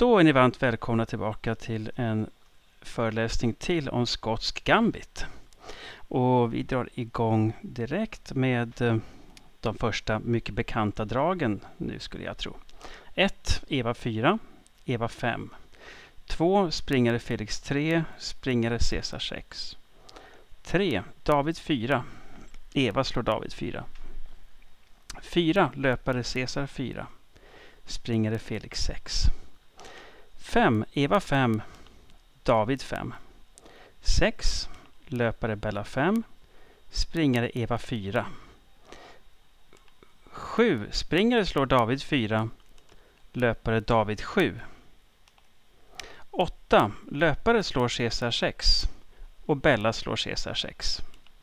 Då är ni varmt välkomna tillbaka till en föreläsning till om skotsk gambit. Och vi drar igång direkt med de första mycket bekanta dragen nu skulle jag tro. 1. Eva 4, Eva 5. 2. Springare Felix 3, springare Caesar 6. 3. David 4, Eva slår David 4. 4. Löpare Caesar 4, springare Felix 6. 5. Eva 5, David 5. 6. Löpare Bella 5, springare Eva 4. 7. Springare slår David 4, löpare David 7. 8. Löpare slår Caesar 6 och Bella slår Caesar 6.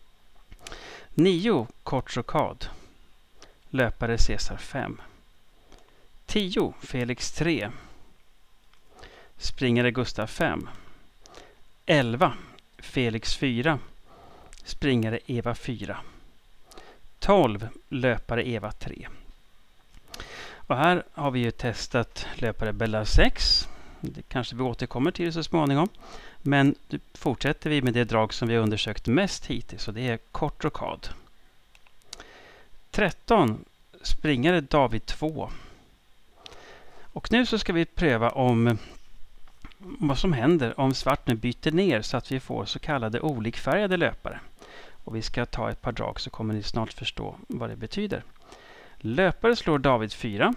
9. Kort rokad, löpare Caesar 5. 10. Felix 3, springare Gustav 5. 11. Felix 4, springare Eva 4. 12. Löpare Eva 3. Och här har vi ju testat löpare Bella 6. Det kanske vi återkommer till så småningom. Men nu fortsätter vi med det drag som vi har undersökt mest hittills. Och det är kort rokad. 13. Springare David 2. Och nu så ska vi pröva om vad som händer om svart nu byter ner så att vi får så kallade olikfärgade löpare. Och vi ska ta ett par drag så kommer ni snart förstå vad det betyder. Löpare slår David 4.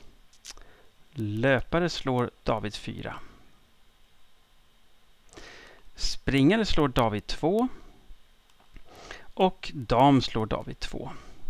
Löpare slår David 4. Springare slår David 2. Och dam slår David 2.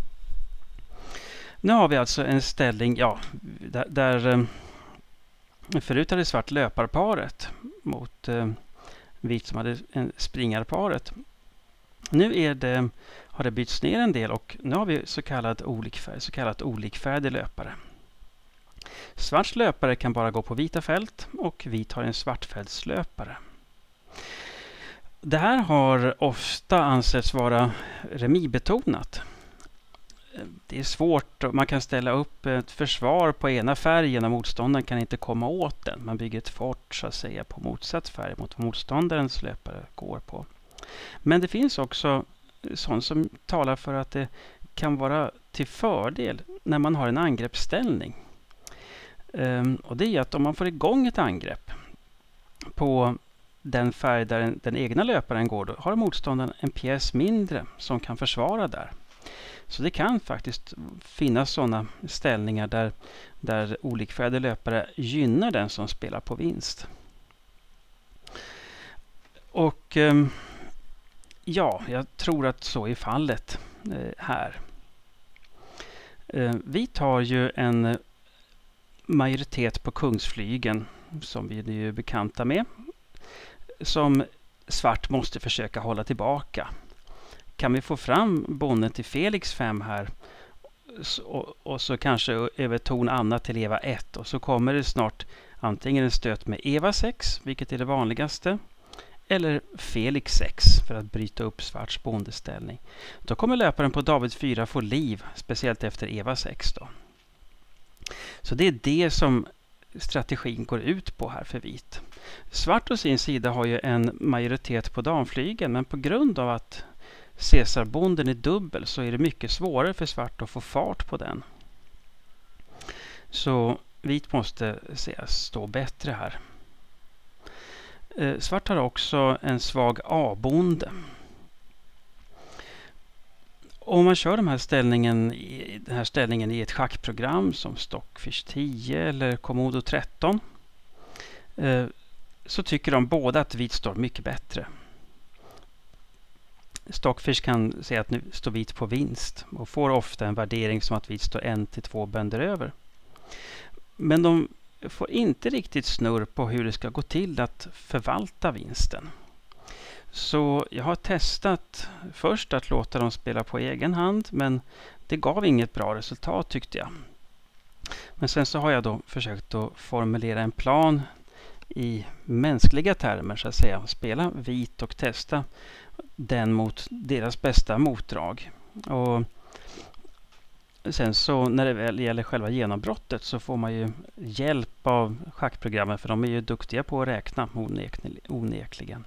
Nu har vi alltså en ställning där förut hade svart löparparet mot vit som hade en springarparet. Nu har det bytts ner en del och nu har vi så kallat olikfärdig löpare. Svarts löpare kan bara gå på vita fält och vit har en svartfältslöpare. Det här har ofta ansetts vara remisbetonat. Det är svårt. Man kan ställa upp ett försvar på ena färgen och motståndaren kan inte komma åt den. Man bygger ett fort så att säga på motsatt färg mot vad motståndarens löpare går på. Men det finns också sånt som talar för att det kan vara till fördel när man har en angreppsställning. Och det är att om man får igång ett angrepp på den färg där den egna löparen går, då har motståndaren en pjäs mindre som kan försvara där. Så det kan faktiskt finnas sådana ställningar där olikfärgade löpare gynnar den som spelar på vinst. Och jag tror att så är fallet här. Vi tar ju en majoritet på kungsflygen som vi är bekanta med. Som svart måste försöka hålla tillbaka. Kan vi få fram bonden till Felix 5 här och så kanske över ton Anna till Eva 1 och så kommer det snart antingen en stöt med Eva 6, vilket är det vanligaste, eller Felix 6 för att bryta upp svarts bondeställning. Då kommer löparen på David 4 få liv, speciellt efter Eva 6 då. Så det är det som strategin går ut på här för vit. Svart å sin sida har ju en majoritet på damflygen, men på grund av att Caesarbonden är dubbel så är det mycket svårare för svart att få fart på den. Så vit måste stå bättre här. Svart har också en svag A-bonde. Om man kör den här ställningen i ett schackprogram som Stockfish 10 eller Komodo 13 så tycker de båda att vit står mycket bättre. Stockfish kan säga att nu står vit på vinst och får ofta en värdering som att vit står 1-2 bönder över. Men de får inte riktigt snurr på hur det ska gå till att förvalta vinsten. Så jag har testat först att låta dem spela på egen hand, men det gav inget bra resultat tyckte jag. Men sen så har jag då försökt att formulera en plan i mänskliga termer så att säga. Spela vit och testa den mot deras bästa motdrag. Och Sen så när det väl gäller själva genombrottet så får man ju hjälp av schackprogrammen, för de är ju duktiga på att räkna onekligen.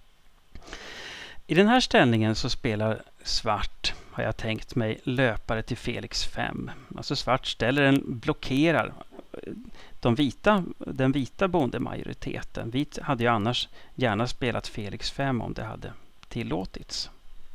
I den här ställningen så spelar svart, har jag tänkt mig, löpare till Felix 5. Alltså svart blockerar den vita bondemajoriteten. Vit hade ju annars gärna spelat Felix 5 om det hade tillåtits.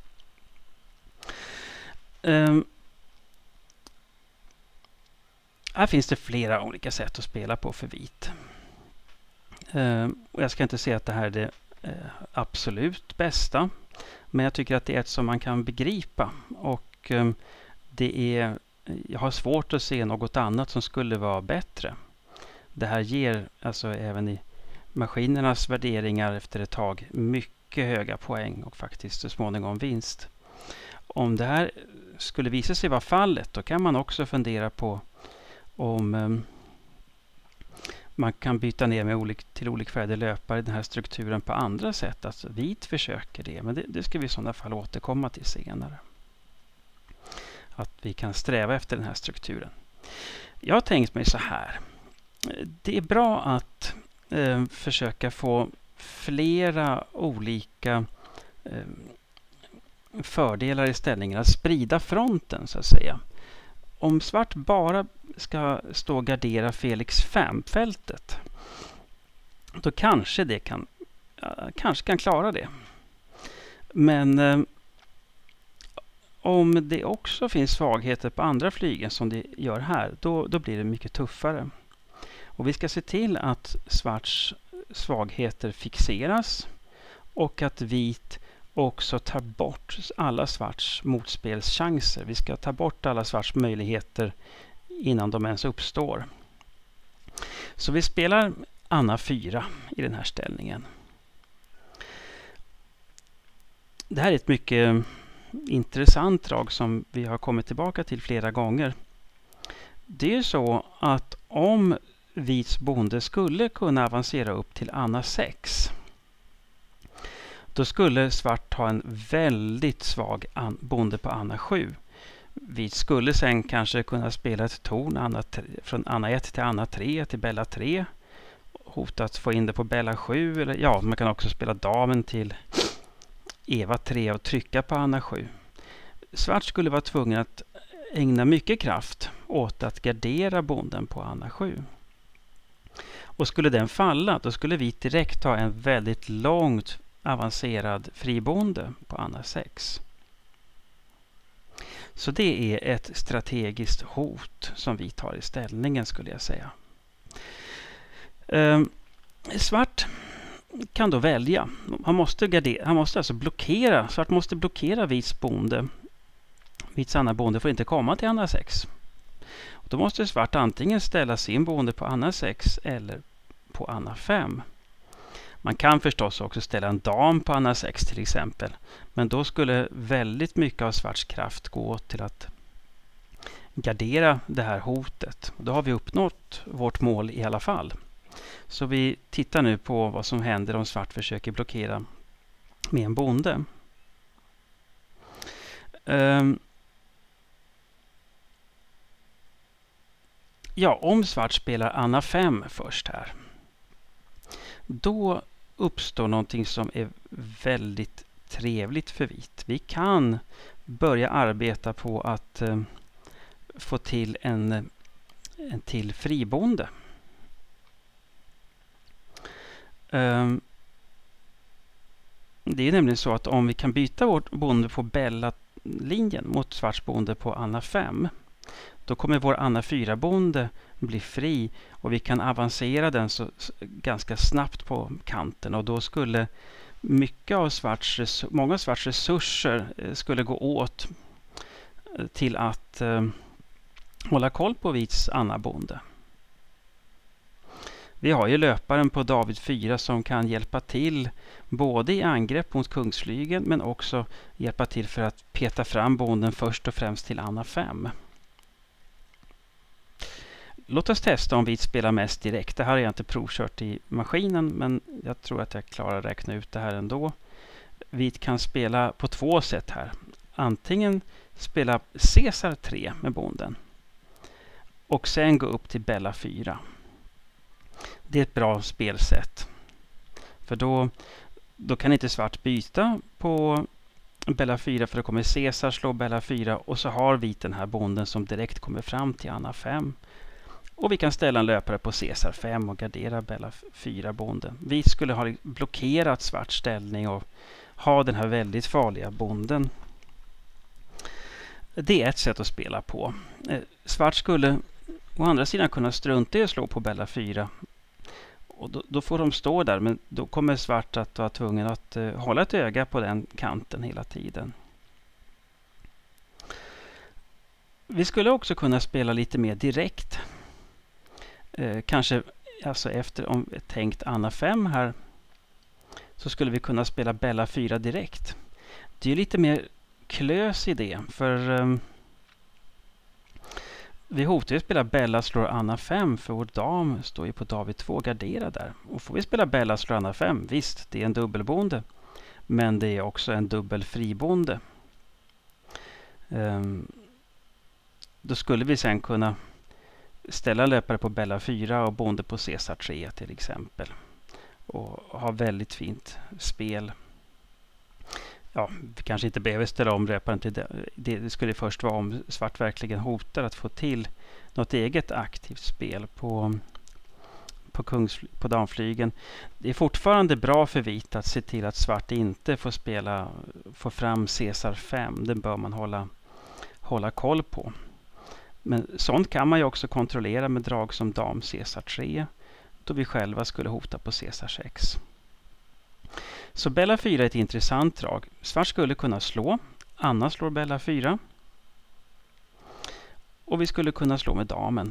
Här finns det flera olika sätt att spela på för vit. Och jag ska inte säga att det här är det absolut bästa. Men jag tycker att det är ett som man kan begripa. Och jag har svårt att se något annat som skulle vara bättre. Det här ger alltså även i maskinernas värderingar efter ett tag mycket höga poäng och faktiskt så småningom vinst. Om det här skulle visa sig vara fallet, då kan man också fundera på om man kan byta ner till olikfärgade löpare i den här strukturen på andra sätt. Alltså vit försöker det, men det ska vi i sådana fall återkomma till senare. Att vi kan sträva efter den här strukturen. Jag har tänkt mig så här. Det är bra att försöka få flera olika fördelar i ställningen. Att sprida fronten så att säga. Om svart bara ska stå och gardera Felix 5-fältet, då kanske det kan klara det. Men om det också finns svagheter på andra flygen som det gör här, då blir det mycket tuffare. Och vi ska se till att svarts svagheter fixeras och att vit också tar bort alla svarts motspelschanser. Vi ska ta bort alla svarts möjligheter innan de ens uppstår. Så vi spelar Anna 4 i den här ställningen. Det här är ett mycket intressant drag som vi har kommit tillbaka till flera gånger. Det är ju så att om vits bonde skulle kunna avancera upp till Anna 6, då skulle svart ha en väldigt svag bonde på Anna 7. Vit skulle sen kanske kunna spela ett torn från Anna 1 till Anna 3 till Bella 3. Hota att få in det på Bella 7. Eller, ja, man kan också spela damen till Eva 3 och trycka på Anna 7. Svart skulle vara tvungen att ägna mycket kraft åt att gardera bonden på Anna 7. Och skulle den falla, då skulle vit direkt ha en väldigt långt avancerad fribonde på Anna 6. Så det är ett strategiskt hot som vi tar i ställningen, skulle jag säga. Svart kan då välja. Han måste alltså blockera. Svart måste blockera vits bonde. Vits andra bonde får inte komma till Anna 6. Och då måste svart antingen ställa sin bonde på Anna 6 eller på Anna 5. Man kan förstås också ställa en dam på Anna 6 till exempel. Men då skulle väldigt mycket av svarts kraft gå till att gardera det här hotet. Då har vi uppnått vårt mål i alla fall. Så vi tittar nu på vad som händer om svart försöker blockera med en bonde. Ja, om svart spelar Anna 5 först här, då uppstår någonting som är väldigt trevligt för vit. Vi kan börja arbeta på att få till en till fribonde. Det är nämligen så att om vi kan byta vårt bonde på Bella-linjen mot svarts bonde på Anna 5, då kommer vår Anna 4-bonde bli fri och vi kan avancera den ganska snabbt på kanten, och då skulle många svarts resurser skulle gå åt till att hålla koll på vits Anna-bonde. Vi har ju löparen på David 4 som kan hjälpa till både i angrepp mot kungsflygen, men också hjälpa till för att peta fram bonden först och främst till Anna 5. Låt oss testa om vit spelar mest direkt. Det här har jag inte provkört i maskinen, men jag tror att jag klarar att räkna ut det här ändå. Vit kan spela på två sätt här. Antingen spela Caesar 3 med bonden. Och sen gå upp till Bella 4. Det är ett bra spelsätt. För då kan inte svart byta på Bella 4, för då kommer Caesar slå Bella 4 och så har vit den här bonden som direkt kommer fram till Anna 5. Och vi kan ställa en löpare på Caesar 5 och gardera Bella 4 bonden. Vit skulle ha blockerat svart ställning och ha den här väldigt farliga bonden. Det är ett sätt att spela på. Svart skulle å andra sidan kunna strunta i att slå på Bella 4. Och då får de stå där, men då kommer svart att vara tvungen att hålla ett öga på den kanten hela tiden. Vi skulle också kunna spela lite mer direkt. Kanske alltså efter om vi tänkt Anna 5 här, så skulle vi kunna spela Bella 4 direkt. Det är lite mer klös i det, för vi hotar ju att spela Bella slår Anna 5, för vår dam står ju på David 2 garderad där. Och får vi spela Bella slår Anna 5, visst, det är en dubbelbonde. Men det är också en dubbel fribonde. Då skulle vi sen kunna ställa löpare på Bella 4 och bonde på Caesar 3 till exempel. Och ha väldigt fint spel. Ja, vi kanske inte behöver ställa om löparen till det. Det skulle först vara om svart verkligen hotar att få till något eget aktivt spel på damflygen. Det är fortfarande bra för vit att se till att svart inte får fram Caesar 5. Den bör man hålla koll på. Men sånt kan man ju också kontrollera med drag som dam Caesar 3, då vi själva skulle hota på Caesar 6. Så Bella 4 är ett intressant drag. Svart skulle kunna slå. Anna slår Bella 4. Och vi skulle kunna slå med damen.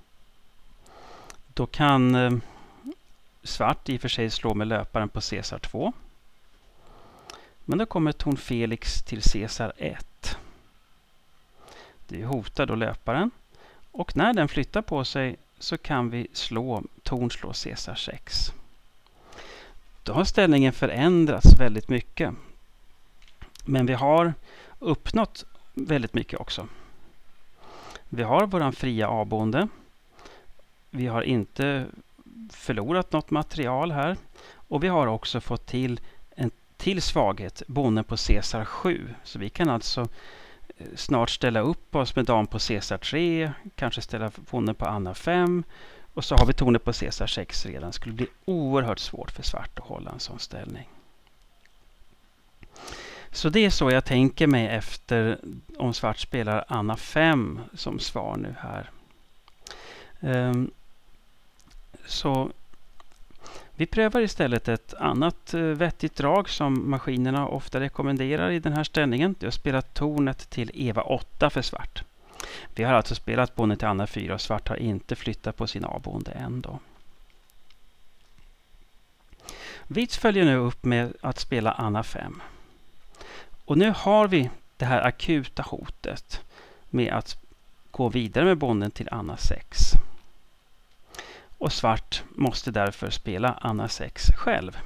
Då kan svart i och för sig slå med löparen på Caesar 2. Men då kommer torn Felix till Caesar 1. Det hotar då löparen. Och när den flyttar på sig så kan vi torn slå Caesar 6. Då har ställningen förändrats väldigt mycket. Men vi har uppnått väldigt mycket också. Vi har våran fria A-bonde. Vi har inte förlorat något material här. Och vi har också fått till en till svaghet, bonden på Caesar 7. Så vi kan alltså snart ställa upp oss med dam på Caesar 3. Kanske ställa bonden på Anna 5. Och så har vi tornet på Caesar 6 redan. Det skulle bli oerhört svårt för svart att hålla en sån ställning. Så det är så jag tänker mig efter om svart spelar Anna 5 som svar nu här. Så vi prövar istället ett annat vettigt drag som maskinerna ofta rekommenderar i den här ställningen. Det är att spela tornet till Eva 8 för svart. Vi har alltså spelat bonden till Anna 4 och svart har inte flyttat på sin A-bonde än då. Vit följer nu upp med att spela Anna 5. Och nu har vi det här akuta hotet med att gå vidare med bonden till Anna 6. Och svart måste därför spela Anna 6 själv.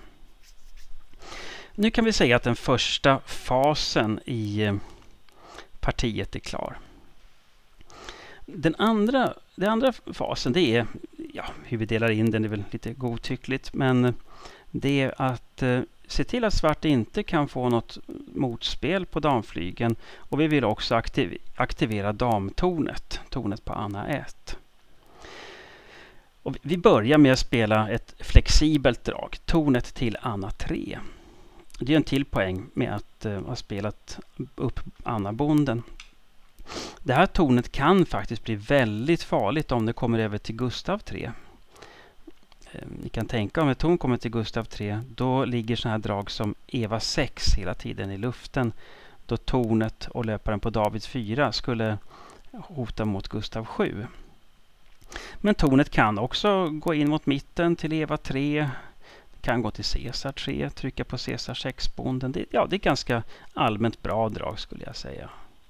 Nu kan vi säga att den första fasen i partiet är klar. Den andra fasen, det är, hur vi delar in den är väl lite godtyckligt, men det är att se till att svart inte kan få något motspel på damflygen, och vi vill också aktivera damtornet, tornet på Anna 1. Och vi börjar med att spela ett flexibelt drag, tornet till Anna 3. Det är en till poäng med att ha spelat upp Anna-bonden. Det här tornet kan faktiskt bli väldigt farligt om det kommer över till Gustav 3. Ni kan tänka om ett torn kommer till Gustav 3, då ligger sådana här drag som Eva 6 hela tiden i luften. Då tornet och löparen på David 4 skulle hota mot Gustav 7. Men tornet kan också gå in mot mitten till Eva 3. Kan gå till Caesar 3, trycka på Caesar 6-bonden. Det är ganska allmänt bra drag skulle jag säga.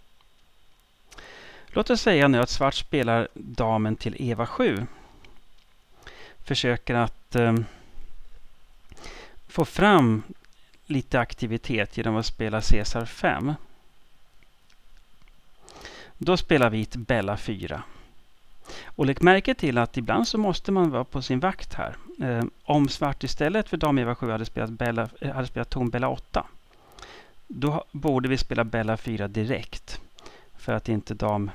Låt oss säga nu att svart spelar damen till Eva 7. Försöker att få fram lite aktivitet genom att spela Caesar 5. Då spelar vit bella 4. Och lägg märke till att ibland så måste man vara på sin vakt här. Om svart istället för dam Eva7 hade spelat ton bella 8. Då borde vi spela bella 4 direkt. För att inte dam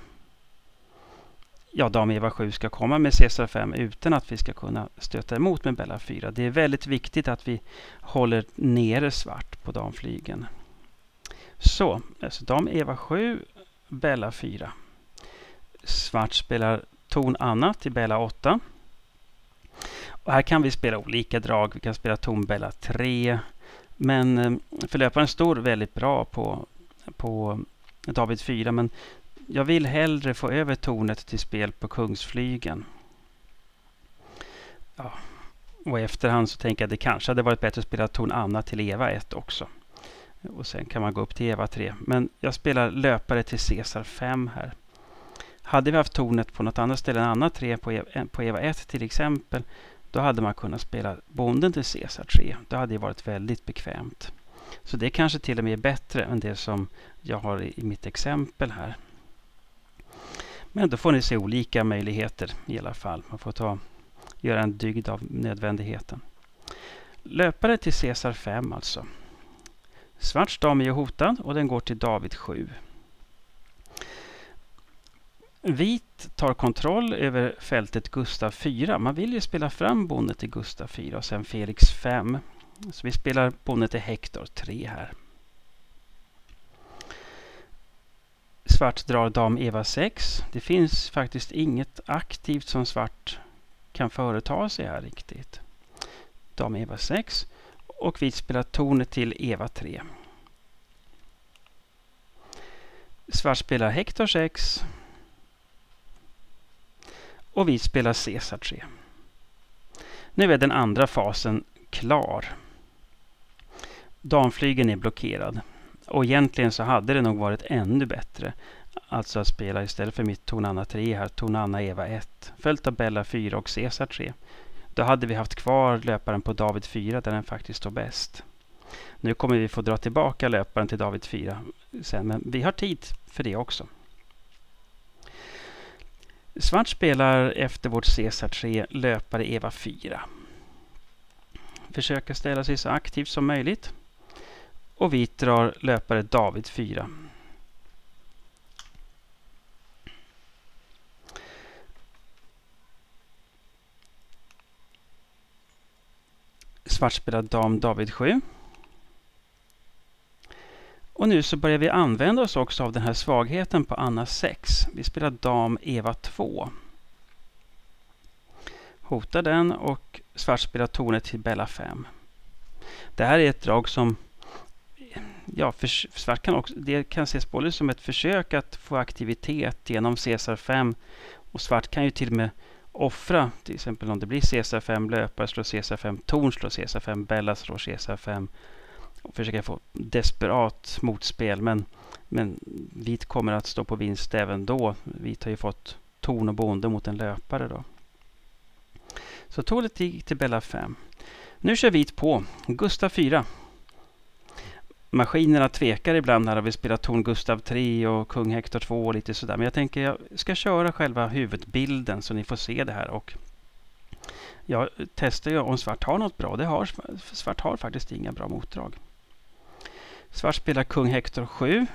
Eva7 ska komma med Caesar 5 utan att vi ska kunna stöta emot med bella 4. Det är väldigt viktigt att vi håller nere svart på damflygen. Så, alltså dam Eva7, bella 4. Svart spelar ton annat till bella 8. Och här kan vi spela olika drag. Vi kan spela ton bella 3. Men förlöparen står väldigt bra på David 4. Men jag vill hellre få över tornet till spel på kungsflygen. Ja. Och i efterhand så tänker jag att det kanske hade varit bättre att spela ton Anna till Eva 1 också. Och sen kan man gå upp till Eva 3. Men jag spelar löpare till Caesar 5 här. Hade vi haft tornet på något annat ställe än Anna 3 på Eva 1 till exempel. Då hade man kunnat spela bonden till Caesar 3. Det hade varit väldigt bekvämt. Så det kanske till och med är bättre än det som jag har i mitt exempel här. Men då får ni se olika möjligheter i alla fall. Man får göra en dygd av nödvändigheten. Löpare till Caesar 5 alltså. Svarts dam är hotad och den går till David 7. Vit tar kontroll över fältet Gustav 4. Man vill ju spela fram bondet till Gustav 4 och sen Felix 5. Så vi spelar bondet till Hector 3 här. Svart drar dam Eva 6. Det finns faktiskt inget aktivt som svart kan företa sig här riktigt. Dam Eva 6. Och vit spelar tornet till Eva 3. Svart spelar Hector 6. Och vit spelar Caesar 3. Nu är den andra fasen klar. Damflygen är blockerad. Och egentligen så hade det nog varit ännu bättre. Alltså att spela istället för mitt ton Anna 3 här. Ton Anna Eva 1. Följt av bella 4 och Caesar 3. Då hade vi haft kvar löparen på David 4 där den faktiskt står bäst. Nu kommer vi få dra tillbaka löparen till David 4 sen. Men vi har tid för det också. Svart spelar efter vårt Caesar 3 löpare Eva 4. Försöker ställa sig så aktivt som möjligt. Och vit drar löpare David 4. Svart spelar dam David 7. Och nu så börjar vi använda oss också av den här svagheten på Anna 6. Vi spelar dam Eva 2. Hotar den och svart spelar tornet till bella 5. Det här är ett drag som svart kan ses både som ett försök att få aktivitet genom Caesar 5. Och svart kan ju till och med offra, till exempel om det blir Caesar 5 löpare slår Caesar 5, torn slår Caesar 5, bella slår Caesar 5. Och försöka få desperat motspel. Men vit kommer att stå på vinst även då. Vit har ju fått torn och bonde mot en löpare då. Så tornet till bella 5. Nu kör vit på Gustav 4. Maskinerna tvekar ibland när vi spelar torn Gustav 3 och kung Hector 2 och lite sådär. Men jag tänker jag ska köra själva huvudbilden så ni får se det här. Och jag testar ju om svart har något bra. Svart har faktiskt inga bra motdrag. Svart spelar kung Hector 7.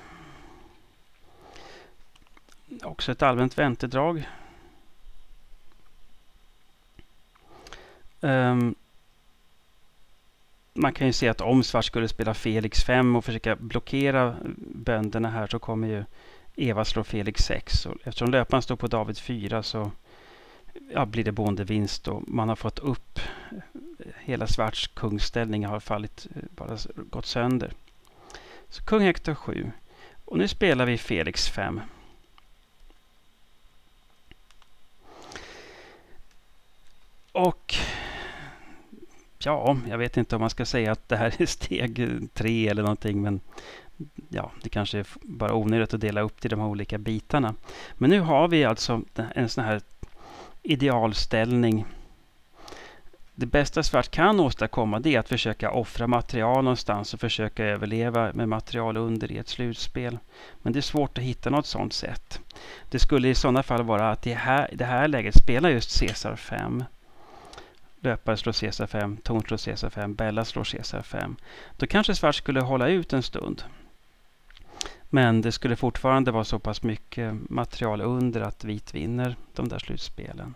Också ett allmänt väntedrag. Man kan ju se att om svart skulle spela Felix 5 och försöka blockera bönderna här så kommer ju Eva slå Felix 6. Och eftersom löparen står på David 4 så blir det bondevinst och man har fått upp hela svarts kungsställning har fallit, bara gått sönder. Så kung Hector 7. Och nu spelar vi Felix 5. Och jag vet inte om man ska säga att det här är steg 3 eller någonting. Men det kanske är bara onödigt att dela upp till de här olika bitarna. Men nu har vi alltså en sån här idealställning Det bästa svart kan åstadkomma det är att försöka offra material någonstans och försöka överleva med material under i ett slutspel. Men det är svårt att hitta något sådant sätt. Det skulle i sådana fall vara att det här läget spelar just Caesar 5. Löpare slår Caesar 5, ton slår Caesar 5, Bella slår Caesar 5. Då kanske svart skulle hålla ut en stund. Men det skulle fortfarande vara så pass mycket material under att vit vinner de där slutspelen.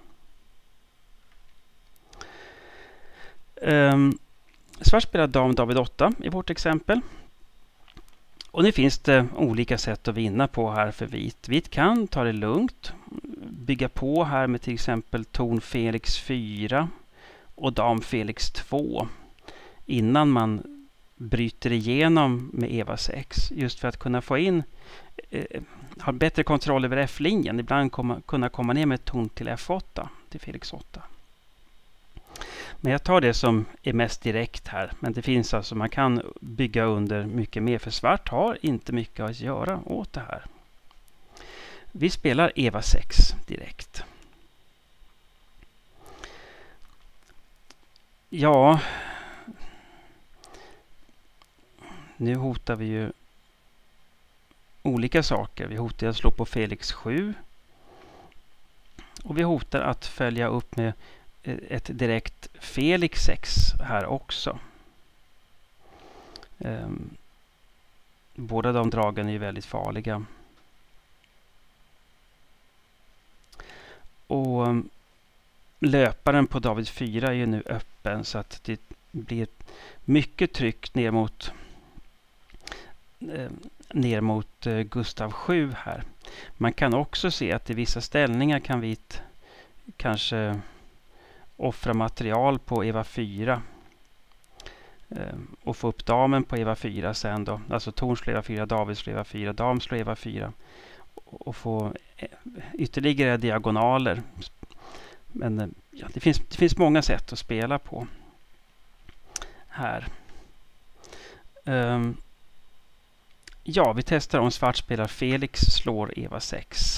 Svart spelar dam David 8 i vårt exempel. Och nu finns det olika sätt att vinna på här för vit. Vit kan ta det lugnt. Bygga på här med till exempel ton Felix 4 och dam Felix 2. Innan man bryter igenom med Eva 6. Just för att kunna få in, ha bättre kontroll över F-linjen. Ibland kunna komma ner med ton till F8, till Felix 8. Men jag tar det som är mest direkt här. Men det finns alltså, man kan bygga under mycket mer. För svart har inte mycket att göra åt det här. Vi spelar Eva 6 direkt. Ja, nu hotar vi ju olika saker. Vi hotar att slå på Felix 7. Och vi hotar att följa upp med ett direkt Felix 6 här också. Båda de dragen är ju väldigt farliga. Och löparen på David 4 är ju nu öppen så att det blir mycket tryck ner mot Gustav 7 här. Man kan också se att i vissa ställningar kan vit kanske offra material på Eva 4 och få upp damen på Eva 4 sen då. Alltså torn slår Eva 4, David slår Eva 4, dam slår Eva 4 och få ytterligare diagonaler. Men ja, det finns många sätt att spela på här. Ja, vi testar om svart spelar Felix slår Eva 6.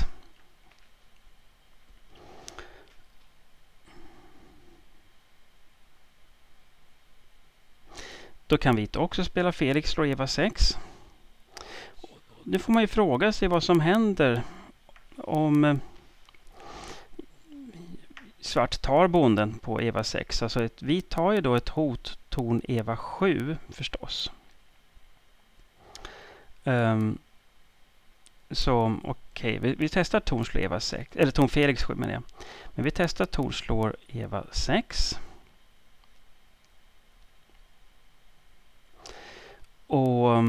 Då kan vit också spela Felix slår Eva 6. Nu får man ju fråga sig vad som händer om svart tar bonden på Eva 6. Alltså vi tar ju då ett hot ton Eva 7 förstås. Så okej, vi testar ton slår Eva 6. Eller ton Felix 7 menar jag. Men vi testar ton slår Eva 6. Och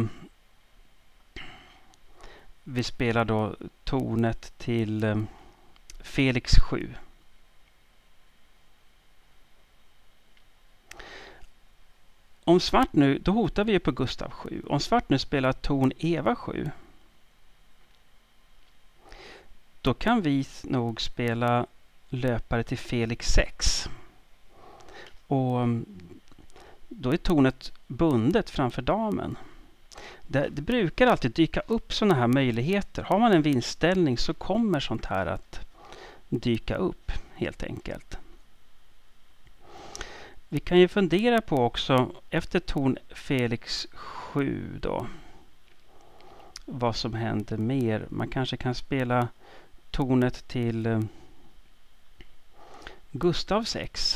vi spelar då tornet till Felix 7. Om svart nu, då hotar vi ju på Gustav 7. Om svart nu spelar ton Eva 7. Då kan vi nog spela löpare till Felix 6. Och då är tornet bundet framför damen. Det brukar alltid dyka upp sådana här möjligheter. Har man en vinstställning så kommer sånt här att dyka upp helt enkelt. Vi kan ju fundera på också efter ton Felix 7 då. Vad som händer mer. Man kanske kan spela tornet till Gustav 6.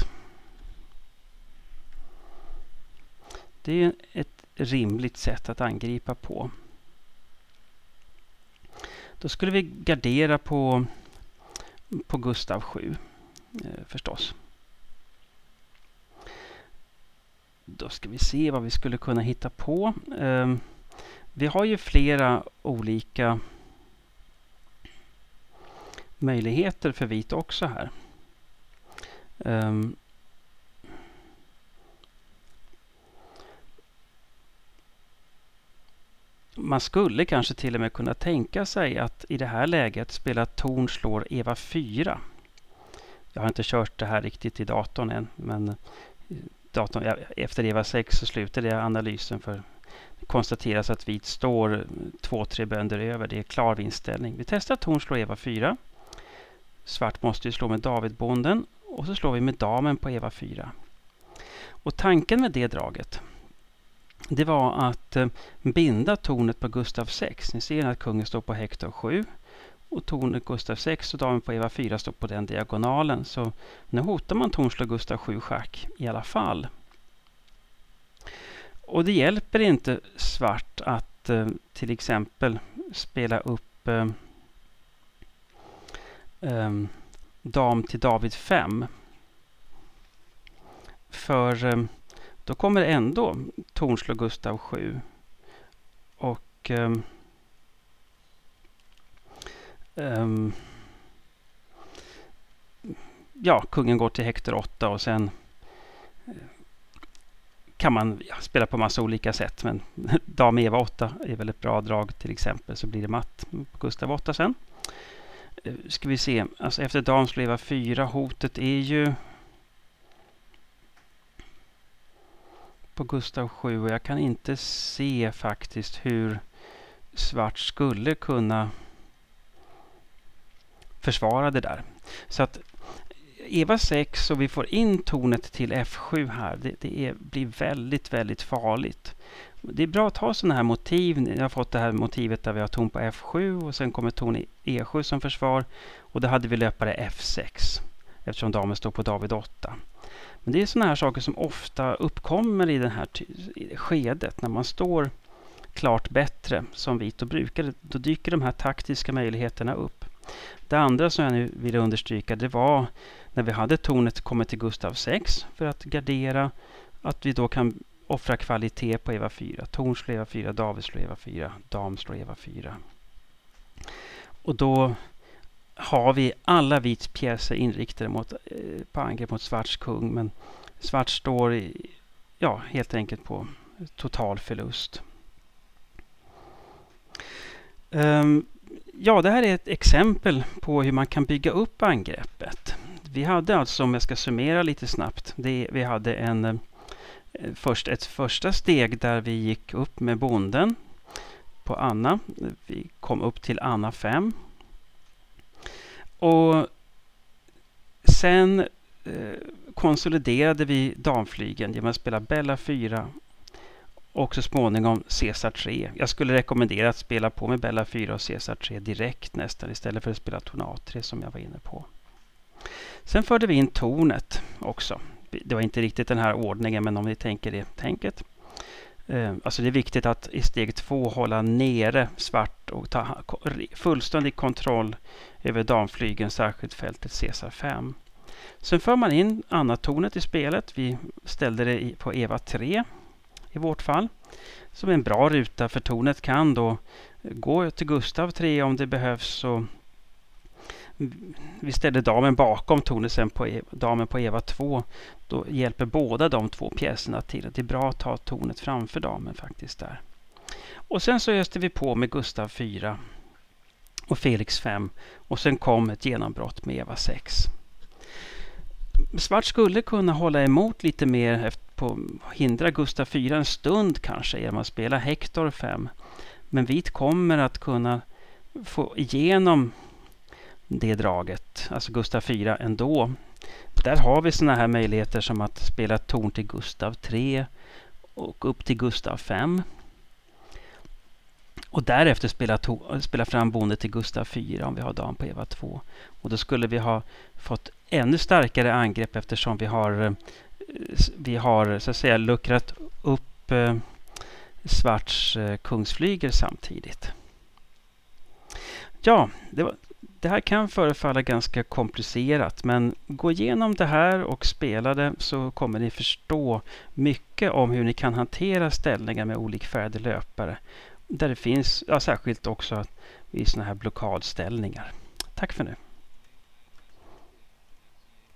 Det är ett rimligt sätt att angripa på. Då skulle vi gardera på Gustav 7 förstås. Då ska vi se vad vi skulle kunna hitta på. Vi har ju flera olika möjligheter för vit också här. Man skulle kanske till och med kunna tänka sig att i det här läget spela torn slår Eva 4. Jag har inte kört det här riktigt i datorn än, men efter Eva 6 så slutade analysen för det konstateras att vit står 2-3 bönder över. Det är klar vinstställning. Vi testar torn slår Eva 4. Svart måste ju slå med Davidbonden och så slår vi med damen på Eva 4. Och tanken med det draget, det var att binda tornet på Gustav 6. Ni ser att kungen står på Hektor 7 och tornet Gustav 6 och damen på Eva 4 står på den diagonalen. Så nu hotar man tornslå Gustav 7 schack i alla fall. Och det hjälper inte svart att till exempel spela upp dam till David 5. För då kommer ändå tornslå Gustav 7. Och kungen går till Hektor 8 och sen kan man spela på massa olika sätt. Men dam Eva 8 är väl ett bra drag till exempel, så blir det matt på Gustav 8 sen. Ska vi se, alltså efter dam slår Eva 4, hotet är ju på Gustav 7 och jag kan inte se faktiskt hur svart skulle kunna försvara det där. Så att Eva 6 och vi får in tornet till F7 här. Det blir väldigt, väldigt farligt. Det är bra att ha sådana här motiv. Jag har fått det här motivet där vi har torn på F7 och sen kommer torn i E7 som försvar. Och då hade vi löpare F6 eftersom damen står på David 8. Men det är sådana här saker som ofta uppkommer i det här skedet. När man står klart bättre som vit och brukar, då dyker de här taktiska möjligheterna upp. Det andra som jag nu vill understryka, det var när vi hade tornet kommit till Gustav 6 för att gardera, att vi då kan offra kvalitet på Eva 4. Torn slår Eva 4, David slår Eva 4, dam slår Eva 4. Och då har vi alla vits pjäser inriktade på angrepp mot svarts kung, men svart står helt enkelt på total förlust. Det här är ett exempel på hur man kan bygga upp angreppet. Vi hade alltså, om jag ska summera lite snabbt, vi hade ett första steg där vi gick upp med bonden på Anna. Vi kom upp till Anna 5. Och sen konsoliderade vi damflygen genom att spela Bella 4 och så småningom Caesar 3. Jag skulle rekommendera att spela på med Bella 4 och Caesar 3 direkt nästan istället för att spela torn A3 som jag var inne på. Sen förde vi in tornet också. Det var inte riktigt den här ordningen, men om ni tänker det tänket. Alltså det är viktigt att i steg 2 hålla nere svart och ta fullständig kontroll över damflygen, särskilt fältet Caesar 5. Sen för man in Anna-tornet i spelet. Vi ställde det på Eva 3 i vårt fall. Som en bra ruta, för tornet kan då gå till Gustav 3 om det behövs. Så vi ställde damen bakom tornet, sen på damen på Eva 2. Då hjälper båda de två pjäserna till. Det är bra att ta tornet framför damen faktiskt där. Och sen så öste vi på med Gustav 4 och Felix 5. Och sen kom ett genombrott med Eva 6. Svart skulle kunna hålla emot lite mer hindra Gustav 4 en stund kanske genom att spela Hektor 5. Men vit kommer att kunna få igenom det draget, alltså Gustav 4 ändå. Där har vi såna här möjligheter som att spela torn till Gustav 3 och upp till Gustav 5. Och därefter spela fram bonde till Gustav 4 om vi har dam på Eva 2. Och då skulle vi ha fått ännu starkare angrepp eftersom vi har så att säga luckrat upp svarts kungsflyger samtidigt. Ja, det här kan förefalla ganska komplicerat, men gå igenom det här och spela det så kommer ni förstå mycket om hur ni kan hantera ställningar med olikfärgade löpare. Där det finns särskilt också i såna här blockadställningar. Tack för nu.